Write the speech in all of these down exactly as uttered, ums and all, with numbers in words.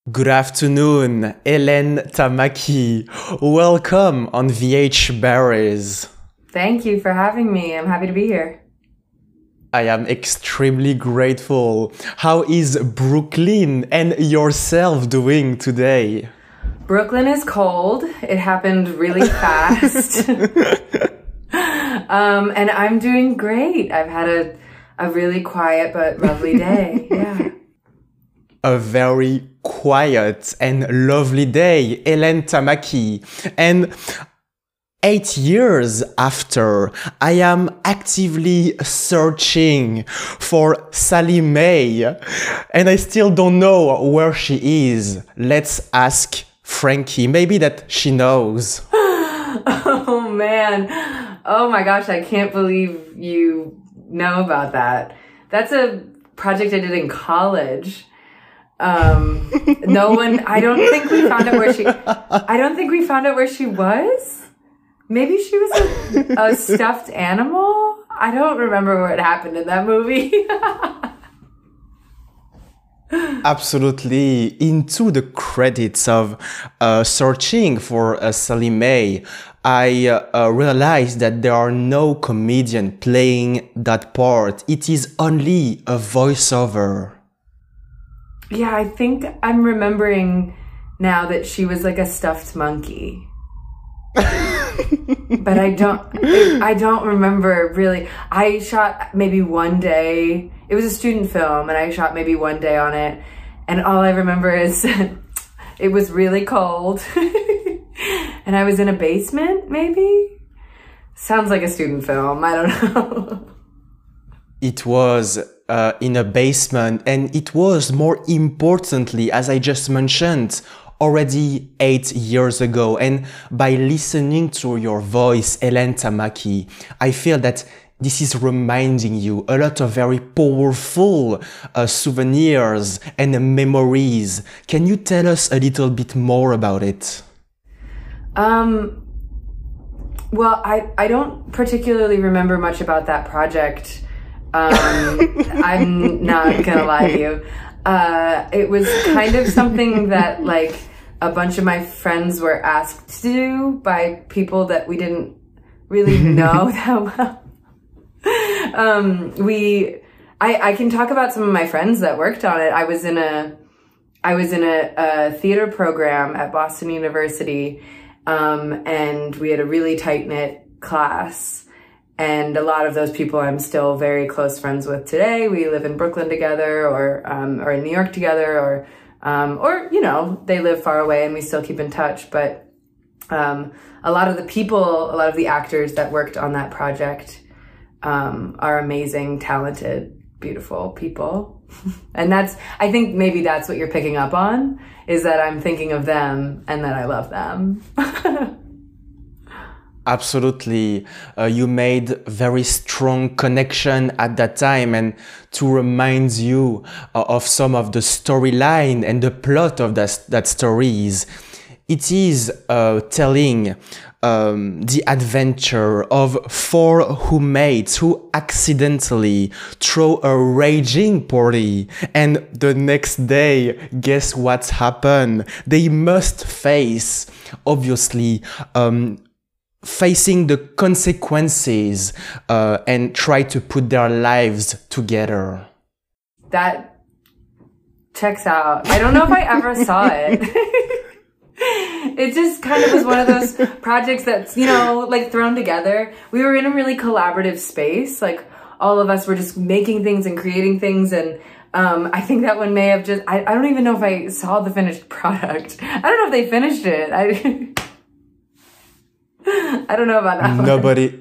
Good afternoon, Hélène Tamaki. Welcome on V H Berries. Thank you for having me. I'm happy to be here. I am extremely grateful. How is Brooklyn and yourself doing today? Brooklyn is cold. It happened really fast. um, and I'm doing great. I've had a, a really quiet but lovely day. Yeah. A very quiet and lovely day, Hélène Tamaki. And eight years after, I am actively searching for Sally Mae. And I still don't know where she is. Let's ask Frankie. Maybe that she knows. Oh, man. Oh, my gosh. I can't believe you know about that. That's a project I did in college. Um, no one, I don't think we found out where she, I don't think we found out where she was. Maybe she was a, a stuffed animal. I don't remember what happened in that movie. Absolutely. Into the credits of uh, searching for uh, Sally Mae, I uh, realized that there are no comedian playing that part. It is only a voiceover. Yeah, I think I'm remembering now that she was like a stuffed monkey. But I don't, I don't remember really. I shot maybe one day. It was a student film and I shot maybe one day on it. And all I remember is it was really cold. And I was in a basement, maybe? Sounds like a student film. I don't know. It was uh, in a basement, and it was, more importantly, as I just mentioned, already eight years ago. And by listening to your voice, Hélène Tamaki, I feel that this is reminding you a lot of very powerful uh, souvenirs and memories. Can you tell us a little bit more about it? Um, well, I, I don't particularly remember much about that project. Um, I'm not gonna lie to you. Uh, it was kind of something that like a bunch of my friends were asked to do by people that we didn't really know that well. um, we, I, I can talk about some of my friends that worked on it. I was in a, I was in a, a theater program at Boston University, um, and we had a really tight-knit class. And a lot of those people I'm still very close friends with today. We live in Brooklyn together, or um, or in New York together, or um, or you know, they live far away, and we still keep in touch. But um, a lot of the people, a lot of the actors that worked on that project um, are amazing, talented, beautiful people. And that's, I think maybe that's what you're picking up on, is that I'm thinking of them and that I love them. Absolutely. Uh, you made very strong connection at that time, and to remind you uh, of some of the storyline and the plot of that, that stories, it is uh, telling um, the adventure of four roommates who accidentally throw a raging party, and the next day, guess what happened? They must face, obviously, um, facing the consequences uh, and try to put their lives together. That checks out. I don't know if I ever saw it. It just kind of was one of those projects that's, you know, like thrown together. We were in a really collaborative space. Like all of us were just making things and creating things. And um, I think that one may have just, I, I don't even know if I saw the finished product. I don't know if they finished it. I I don't know about that Nobody,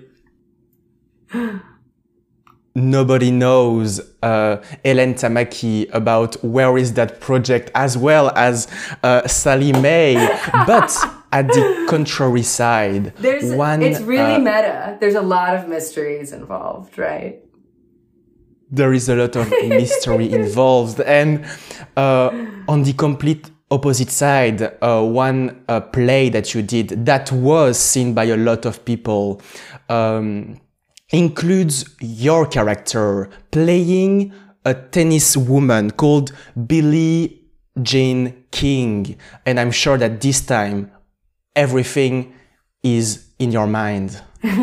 nobody knows uh, Hélène Tamaki about where is that project, as well as uh, Sally Mae. But at the contrary side, There's, one, it's really uh, meta. There's a lot of mysteries involved, right? There is a lot of mystery involved. And uh, on the complete opposite side, uh, one uh, play that you did that was seen by a lot of people um, includes your character playing a tennis woman called Billie Jean King. And I'm sure that this time everything is in your mind.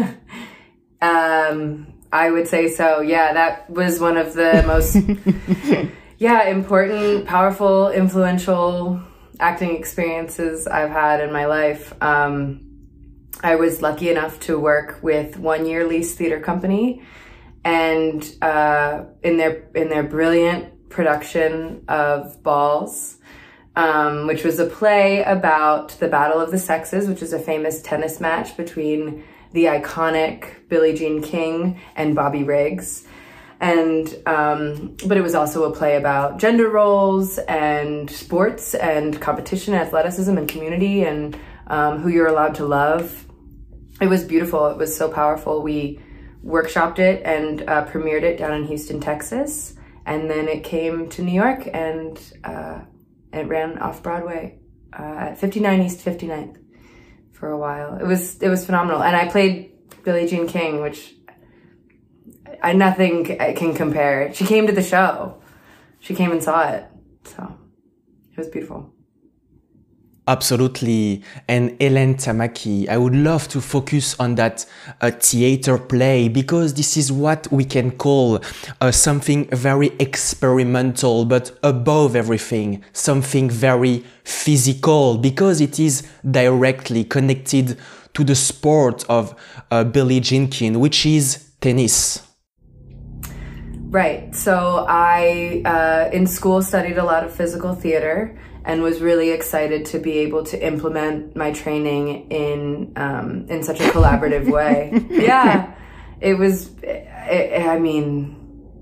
um, I would say so. Yeah, that was one of the most, yeah, important, powerful, influential acting experiences I've had in my life. Um, I was lucky enough to work with One Year Lease Theater Company, and uh, in their in their brilliant production of Balls, um, which was a play about the Battle of the Sexes, which is a famous tennis match between the iconic Billie Jean King and Bobby Riggs. And, um, but it was also a play about gender roles and sports and competition, athleticism and community, and um, who you're allowed to love. It was beautiful. It was so powerful. We workshopped it and uh, premiered it down in Houston, Texas. And then it came to New York, and uh, it ran off Broadway uh, at fifty-nine East fifty-ninth for a while. It was, it was phenomenal. And I played Billie Jean King, which I, nothing can compare. She came to the show. She came and saw it. So it was beautiful. Absolutely. And Hélène Tamaki, I would love to focus on that uh, theater play, because this is what we can call uh, something very experimental, but above everything, something very physical, because it is directly connected to the sport of uh, Billie Jean King, which is tennis. Right. So I, uh, in school, studied a lot of physical theater and was really excited to be able to implement my training in um, in such a collaborative way. Yeah, it was, it, I mean,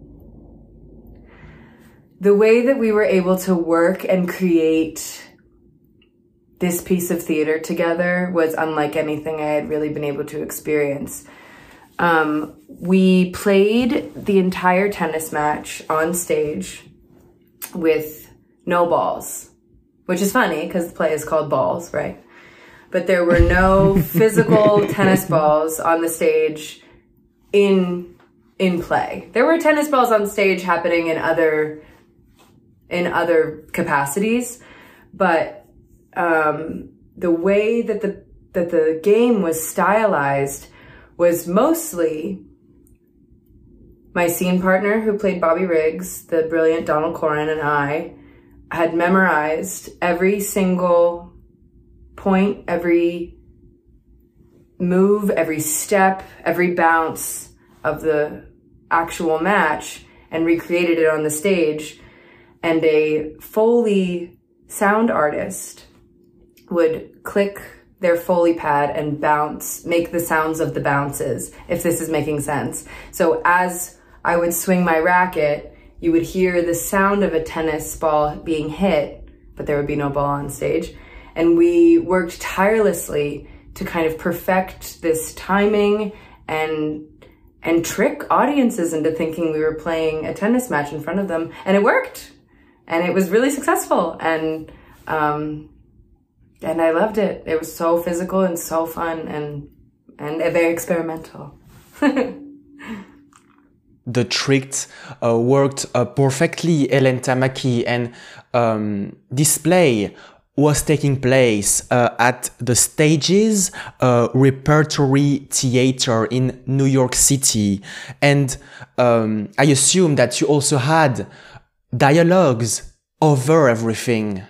the way that we were able to work and create this piece of theater together was unlike anything I had really been able to experience. Um, we played the entire tennis match on stage with no balls, which is funny because the play is called Balls, right? But there were no physical tennis balls on the stage in in play. There were tennis balls on stage happening in other in other capacities, but um, the way that the that the game was stylized was mostly my scene partner, who played Bobby Riggs, the brilliant Donald Corrin, and I had memorized every single point, every move, every step, every bounce of the actual match and recreated it on the stage. And a Foley sound artist would click their Foley pad and bounce, make the sounds of the bounces, if this is making sense. So as I would swing my racket, you would hear the sound of a tennis ball being hit, but there would be no ball on stage. And we worked tirelessly to kind of perfect this timing and and trick audiences into thinking we were playing a tennis match in front of them. And it worked. And it was really successful. And um, and I loved it. It was so physical and so fun and, and very experimental. The trick uh, worked uh, perfectly, Hélène Tamaki, and um, this play was taking place uh, at the Stages uh, Repertory Theater in New York City. And um, I assume that you also had dialogues over everything.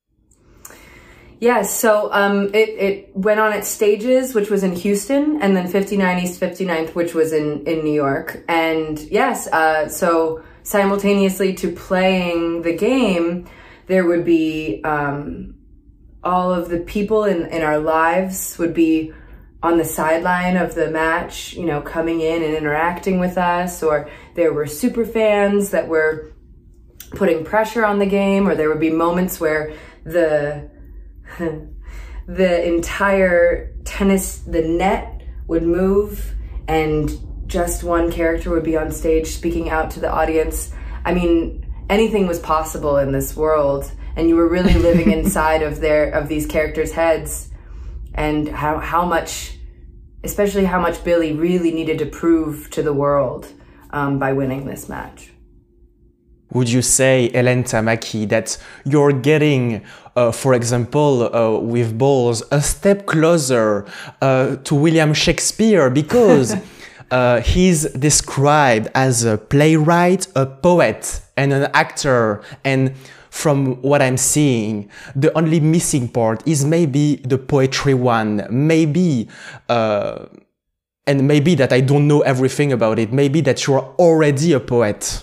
Yes, so um, it, it went on at Stages, which was in Houston, and then fifty-nine East fifty-ninth, which was in, in New York. And yes, uh, so simultaneously to playing the game, there would be um, all of the people in, in our lives would be on the sideline of the match, you know, coming in and interacting with us, or there were super fans that were putting pressure on the game, or there would be moments where the the entire tennis, the net would move and just one character would be on stage speaking out to the audience. I mean, anything was possible in this world, and you were really living inside of their, of these characters' heads, and how, how much, especially how much Billie really needed to prove to the world um, by winning this match. Would you say, Hélène Tamaki, that you're getting, uh, for example, uh, with balls, a step closer uh, to William Shakespeare because uh, he's described as a playwright, a poet, and an actor, and from what I'm seeing, the only missing part is maybe the poetry one, maybe, uh, and maybe that I don't know everything about it, maybe that you're already a poet.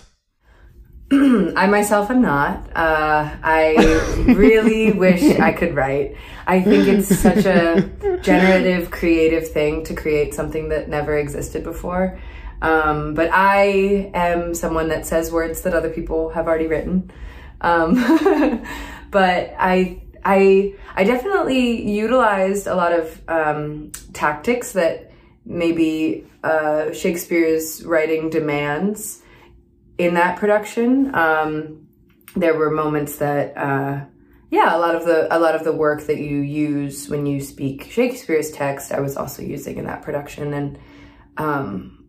I myself am not. Uh, I really wish I could write. I think it's such a generative, creative thing to create something that never existed before. Um, but I am someone that says words that other people have already written. Um, but I, I, I definitely utilized a lot of um, tactics that maybe uh, Shakespeare's writing demands in that production. Um, there were moments that, uh, yeah, a lot of the, a lot of the work that you use when you speak Shakespeare's text, I was also using in that production. And, um,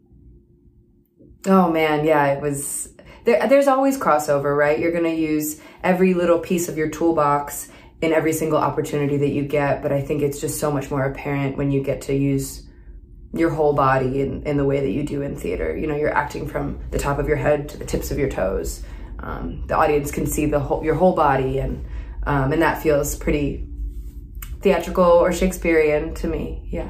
oh man, yeah, it was, there, there's always crossover, right? You're going to use every little piece of your toolbox in every single opportunity that you get. But I think it's just so much more apparent when you get to use your whole body in, in the way that you do in theater. You know, you're acting from the top of your head to the tips of your toes. Um, the audience can see the whole, your whole body, and um, and that feels pretty theatrical or Shakespearean to me, yeah.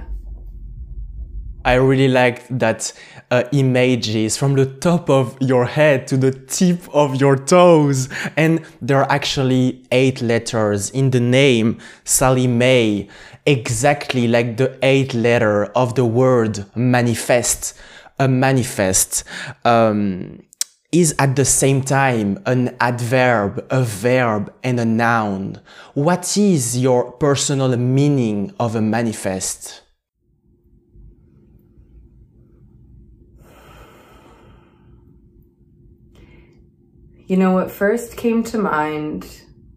I really like that uh, images from the top of your head to the tip of your toes. And there are actually eight letters in the name, Sally May, exactly like the eighth letter of the word manifest. A manifest um, is at the same time an adverb, a verb, and a noun. What is your personal meaning of a manifest? You know, what first came to mind,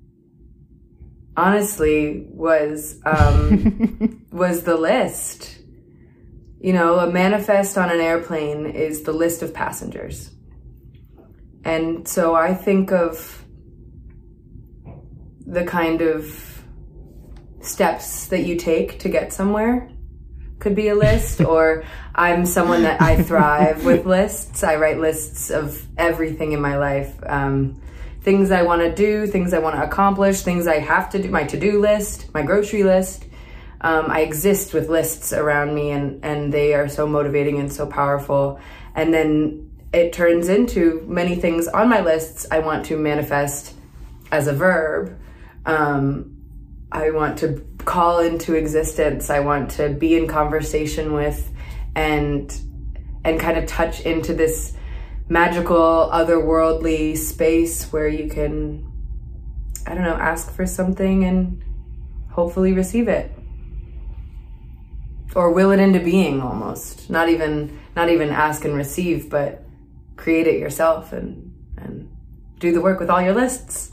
honestly, was um, was the list. You know, a manifest on an airplane is the list of passengers. And so I think of the kind of steps that you take to get somewhere. Could be a list, or I'm someone that I thrive with lists. I write lists of everything in my life. Um, things I want to do, things I want to accomplish, things I have to do, my to-do list, my grocery list. Um, I exist with lists around me, and, and they are so motivating and so powerful. And then it turns into many things on my lists I want to manifest as a verb. Um, I want to call into existence. I want to be in conversation with and and kind of touch into this magical, otherworldly space where you can, I don't know, ask for something and hopefully receive it. Or will it into being almost. Not even not even ask and receive, but create it yourself and and do the work with all your lists.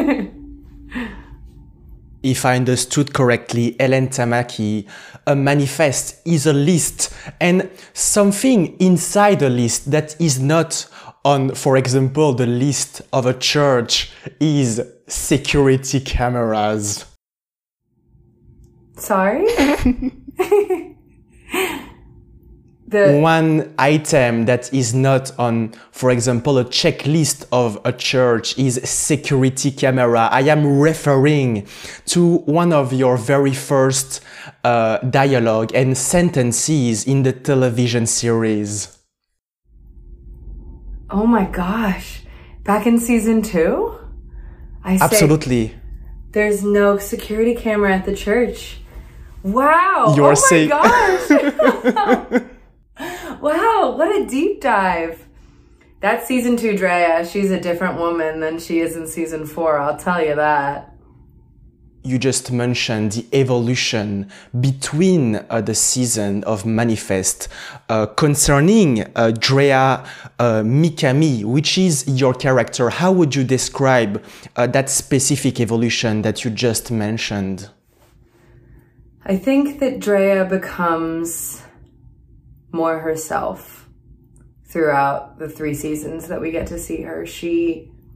If I understood correctly, Hélène Tamaki, a manifest is a list and something inside a list that is not on, for example, the list of a church is security cameras. Sorry? The one item that is not on, for example, a checklist of a church is security camera. I am referring to one of your very first uh, dialogue and sentences in the television series. Oh my gosh. Back in season two? I Absolutely. Say, there's no security camera at the church. Wow. You're oh saying my gosh. Wow, what a deep dive. That's season two Drea. She's a different woman than she is in season four, I'll tell you that. You just mentioned the evolution between uh, the season of Manifest uh, concerning uh, Drea uh, Mikami, which is your character. How would you describe uh, that specific evolution that you just mentioned? I think that Drea becomes more herself throughout the three seasons that we get to see her. She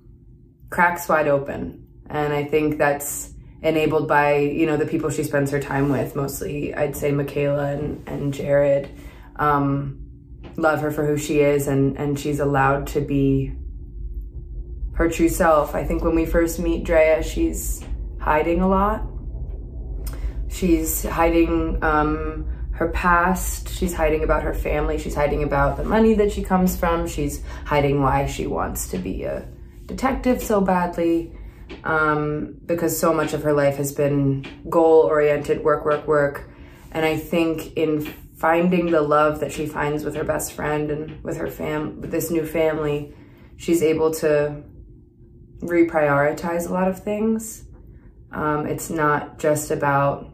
cracks wide open. And I think that's enabled by, you know, the people she spends her time with, mostly I'd say Michaela and, and Jared, um, love her for who she is, and, and she's allowed to be her true self. I think when we first meet Drea, she's hiding a lot. She's hiding um, her past, she's hiding about her family, she's hiding about the money that she comes from, she's hiding why she wants to be a detective so badly. Um, because so much of her life has been goal-oriented, work, work, work. And I think in finding the love that she finds with her best friend and with her fam, with this new family, she's able to reprioritize a lot of things. Um, it's not just about,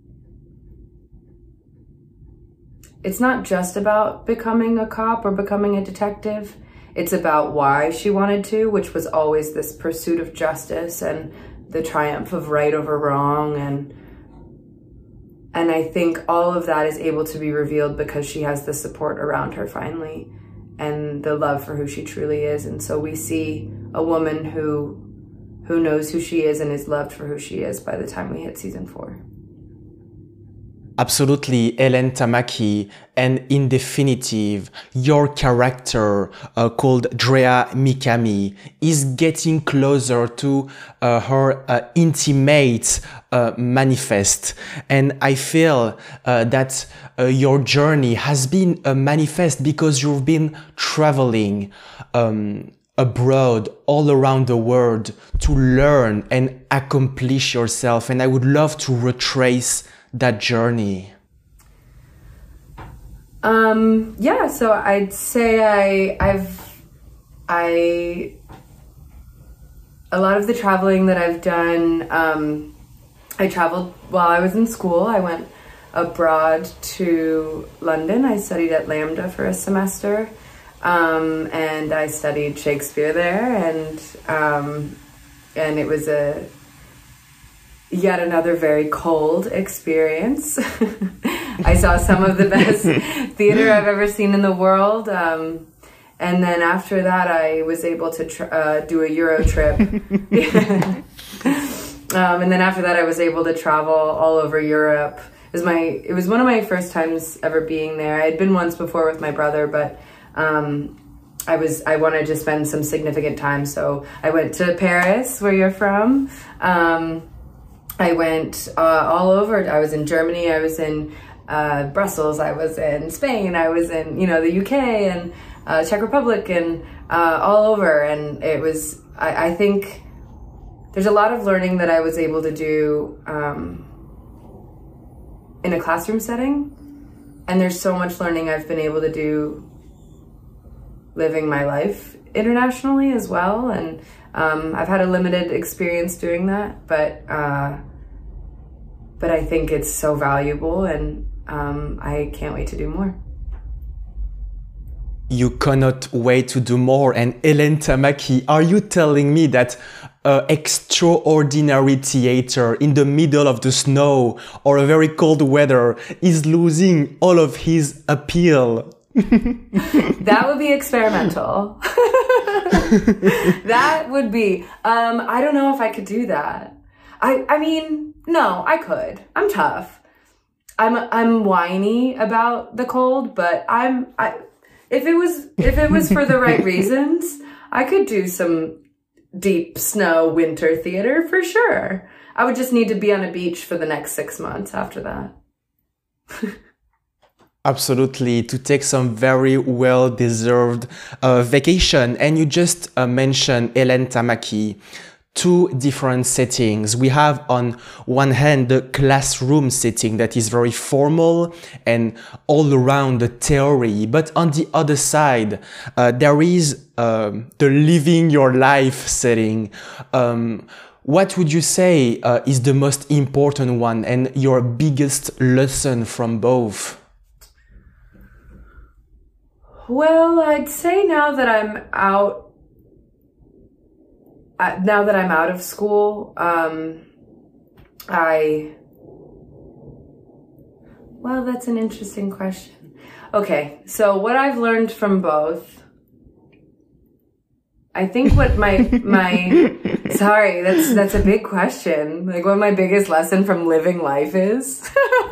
it's not just about becoming a cop or becoming a detective. It's about why she wanted to, which was always this pursuit of justice and the triumph of right over wrong. And and I think all of that is able to be revealed because she has the support around her finally and the love for who she truly is. And so we see a woman who who knows who she is and is loved for who she is by the time we hit season four. Absolutely, Ellen Tamaki, and in definitive, your character uh, called Drea Mikami is getting closer to uh, her uh, intimate uh, manifest. And I feel uh, that uh, your journey has been a manifest because you've been traveling um, abroad, all around the world, to learn and accomplish yourself. And I would love to retrace that journey. Um, yeah, so I'd say I, I've, I, a lot of the traveling that I've done, um, I traveled while I was in school. I went abroad to London. I studied at Lambda for a semester, um, and I studied Shakespeare there, and, um, and it was a, yet another very cold experience. I saw some of the best theater I've ever seen in the world. Um, and then after that, I was able to tr uh, do a Euro trip. um, and then after that, I was able to travel all over Europe. It was, my, it was one of my first times ever being there. I had been once before with my brother, but um, I, was, I wanted to spend some significant time. So I went to Paris, where you're from. Um, I went uh, all over. I was in Germany, I was in uh, Brussels, I was in Spain, I was in, you know, the U K and uh, Czech Republic and uh, all over. And it was, I, I think there's a lot of learning that I was able to do um, in a classroom setting. And there's so much learning I've been able to do living my life internationally as well. And Um, I've had a limited experience doing that, but uh, but I think it's so valuable, and um, I can't wait to do more. You cannot wait to do more. And Ellen Tamaki, are you telling me that uh, extraordinary theater in the middle of the snow or a very cold weather is losing all of his appeal? That would be experimental. That would be, um, I don't know if I could do that. I, I mean, no, I could. I'm tough. I'm, I'm whiny about the cold, but I'm, I, if it was, if it was for the right reasons, I could do some deep snow winter theater for sure. I would just need to be on a beach for the next six months after that. Absolutely, to take some very well-deserved uh, vacation. And you just uh, mentioned Ellen Tamaki, two different settings. We have on one hand the classroom setting that is very formal and all around the theory, but on the other side uh, there is uh, the living your life setting. Um, what would you say uh, is the most important one and your biggest lesson from both? Well, I'd say now that I'm out, uh, now that I'm out of school, um, I, well, that's an interesting question. Okay, so what I've learned from both, I think what my, my, Sorry, that's that's a big question. Like what my biggest lesson from living life is.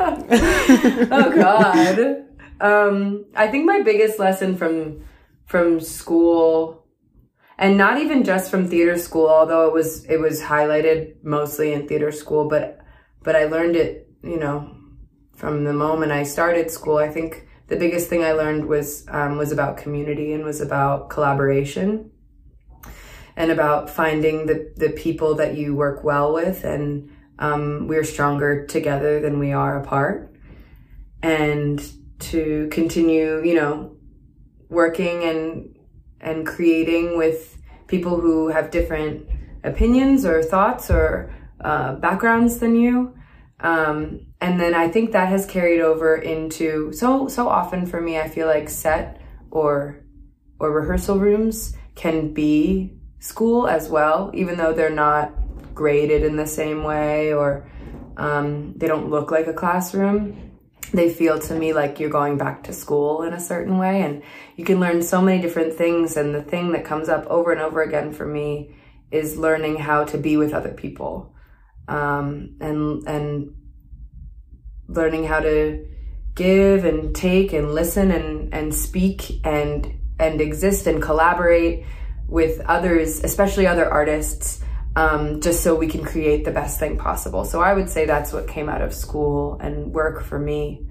Oh God. Um, I think my biggest lesson from from school, and not even just from theater school, although it was it was highlighted mostly in theater school, but but I learned it, you know, from the moment I started school. I think the biggest thing I learned was um, was about community and was about collaboration and about finding the, the people that you work well with. And um, we're stronger together than we are apart. And to continue, you know, working and and creating with people who have different opinions or thoughts or uh, backgrounds than you. Um, and then I think that has carried over into, so, so often for me, I feel like set or, or rehearsal rooms can be school as well, even though they're not graded in the same way or, um, they don't look like a classroom. They feel to me like you're going back to school in a certain way, and you can learn so many different things. And the thing that comes up over and over again for me is learning how to be with other people. Um, and, and learning how to give and take and listen and, and speak and, and exist and collaborate with others, especially other artists, um, just so we can create the best thing possible. So I would say that's what came out of school and work for me.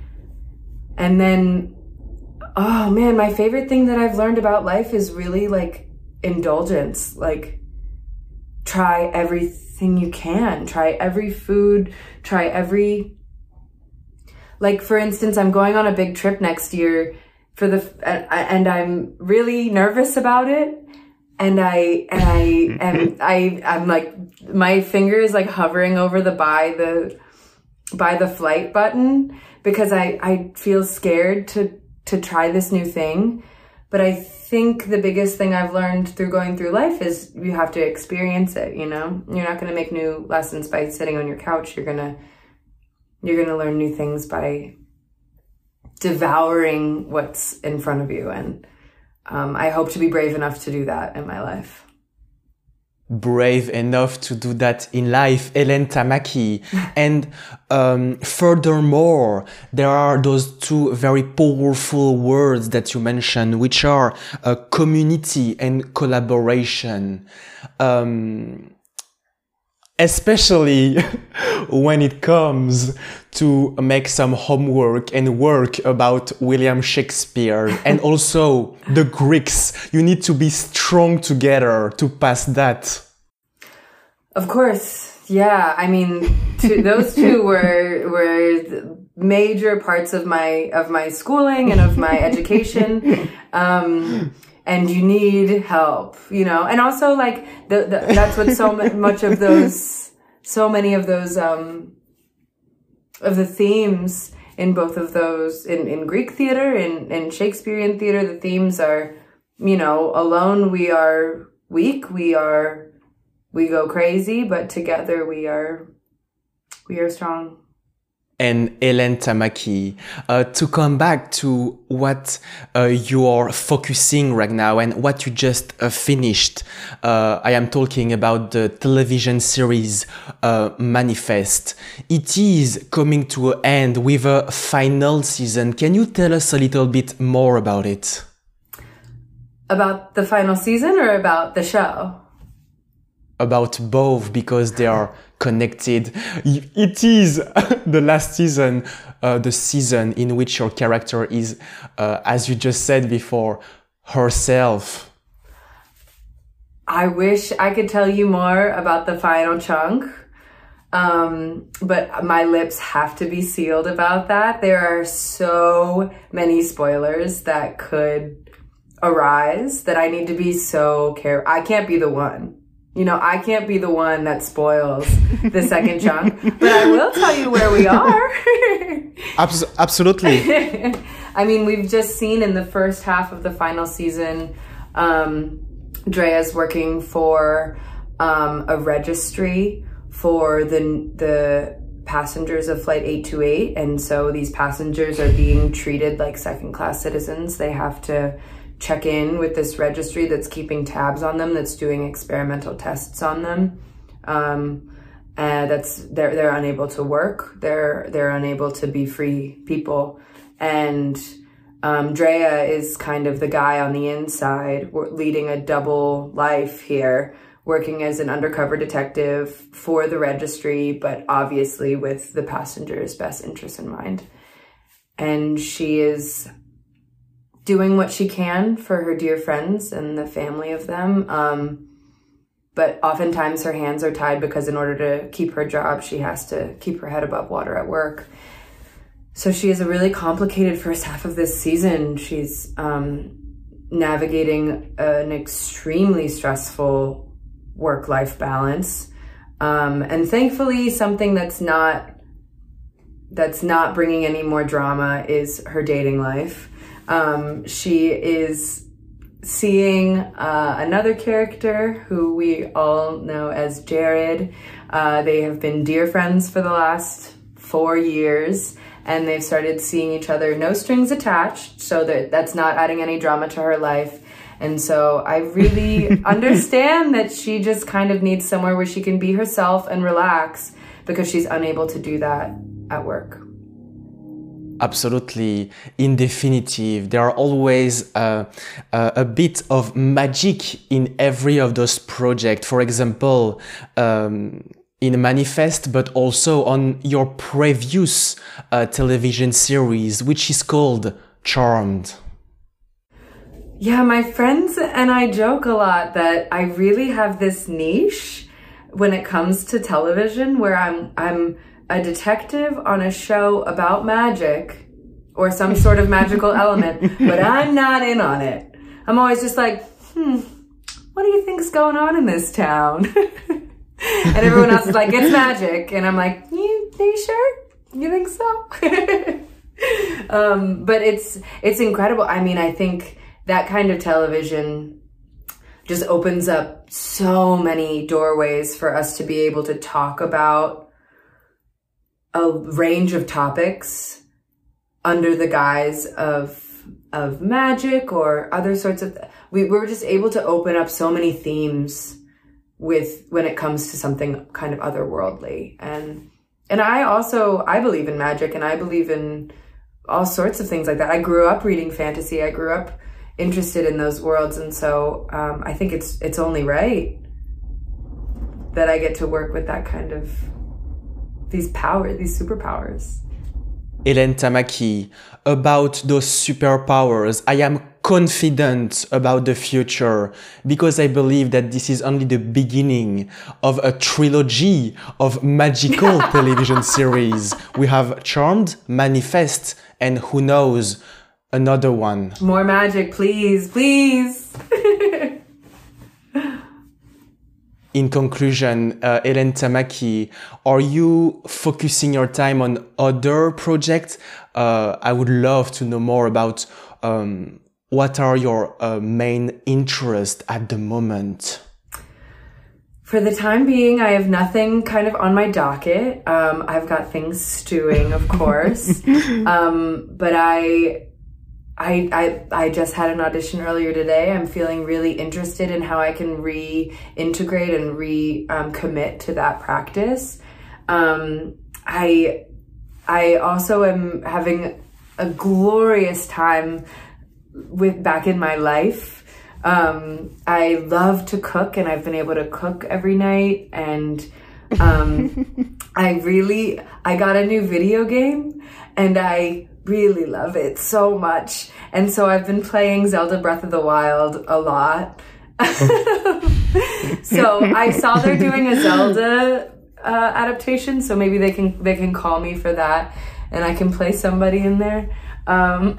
And then, oh man, my favorite thing that I've learned about life is really like indulgence, like try everything you can, try every food, try every, like for instance, I'm going on a big trip next year for the, and I'm really nervous about it. And I, and I, and I, I'm like, my finger is like hovering over the buy the, buy the flight button because I, I feel scared to, to try this new thing. But I think the biggest thing I've learned through going through life is you have to experience it, you know? You're not going to make new lessons by sitting on your couch. You're going to, you're going to learn new things by devouring what's in front of you. And um, I hope to be brave enough to do that in my life. Brave enough to do that in life, Hélène Tamaki. And um, furthermore, there are those two very powerful words that you mentioned, which are uh, community and collaboration. Um, especially when it comes to make some homework and work about William Shakespeare and also the Greeks. You need to be strong together to pass that. Of course. Yeah. I mean, two, those two were, were major parts of my, of my schooling and of my education. Um, and you need help, you know, and also like the, the that's what so much of those, so many of those, um, of the themes in both of those, in, in Greek theater, in, in Shakespearean theater, the themes are, you know, alone we are weak, we are, we go crazy, but together we are, we are strong. And Hélène Tamaki, uh, to come back to what uh, you are focusing right now and what you just uh, finished, uh, I am talking about the television series uh, Manifest. It is coming to an end with a final season. Can you tell us a little bit more about it? About the final season or about the show? About both, because they are connected. It is the last season, uh, the season in which your character is, uh, as you just said before, herself. I wish I could tell you more about the final chunk, um, but my lips have to be sealed about that. There are so many spoilers that could arise that I need to be so careful. I can't be the one. You know, I can't be the one that spoils the second chunk, but I will tell you where we are. Abs absolutely. I mean, we've just seen in the first half of the final season, um, Drea's working for um, a registry for the, the passengers of Flight eight two eight. And so these passengers are being treated like second-class citizens. They have to check in with this registry that's keeping tabs on them, that's doing experimental tests on them. Um, and that's, they're, they're unable to work. They're, they're unable to be free people. And, um, Drea is kind of the guy on the inside, leading a double life here, working as an undercover detective for the registry, but obviously with the passenger's best interest in mind. And she is doing what she can for her dear friends and the family of them. Um, but oftentimes her hands are tied because in order to keep her job, she has to keep her head above water at work. So she has a really complicated first half of this season. She's um, navigating an extremely stressful work-life balance. Um, and thankfully, something that's not that's not bringing any more drama is her dating life. Um, she is seeing uh, another character who we all know as Jared. Uh, they have been dear friends for the last four years, and they've started seeing each other, no strings attached, so that that's not adding any drama to her life. And so I really understand that she just kind of needs somewhere where she can be herself and relax, because she's unable to do that at work. Absolutely. In definitive, there are always uh, uh, a bit of magic in every of those projects. For example, um, in Manifest, but also on your previous uh, television series, which is called Charmed. Yeah, my friends and I joke a lot that I really have this niche when it comes to television, where I'm I'm a detective on a show about magic or some sort of magical element, but I'm not in on it. I'm always just like, hmm, what do you think's going on in this town? And everyone else is like, it's magic. And I'm like, you, are you sure? You think so? um, but it's, it's incredible. I mean, I think that kind of television just opens up so many doorways for us to be able to talk about a range of topics under the guise of of magic or other sorts of, we, we were just able to open up so many themes with when it comes to something kind of otherworldly. And and I also, I believe in magic, and I believe in all sorts of things like that. I grew up reading fantasy. I grew up interested in those worlds, and so um, I think it's it's only right that I get to work with that kind of these powers, these superpowers. Hélène Tamaki, about those superpowers, I am confident about the future, because I believe that this is only the beginning of a trilogy of magical television series. We have Charmed, Manifest, and who knows, another one. More magic, please, please. In conclusion, uh, Hélène Tamaki, are you focusing your time on other projects? Uh, I would love to know more about um, what are your uh, main interests at the moment? For the time being, I have nothing kind of on my docket. Um, I've got things stewing, of course. um, but I... I, I, I just had an audition earlier today. I'm feeling really interested in how I can reintegrate and re-commit um, to that practice. Um, I, I also am having a glorious time with back in my life. Um, I love to cook, and I've been able to cook every night. And um, I really, I got a new video game, and I really love it so much. And so I've been playing Zelda Breath of the Wild a lot. So I saw they're doing a Zelda uh, adaptation, so maybe they can they can call me for that, and I can play somebody in there. Um,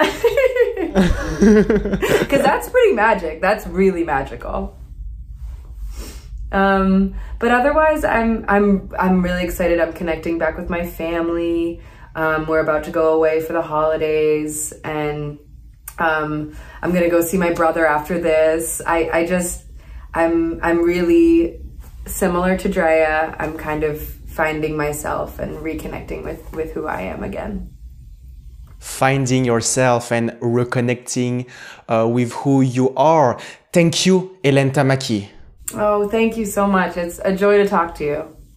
because that's pretty magic. That's really magical. Um, but otherwise, I'm I'm I'm really excited. I'm connecting back with my family. Um, we're about to go away for the holidays, and um, I'm gonna go see my brother after this. I, I just, I'm, I'm really similar to Drea. I'm kind of finding myself and reconnecting with, with who I am again. finding yourself and reconnecting uh, with who you are. Thank you, Hélène Tamaki. Oh, thank you so much. It's a joy to talk to you.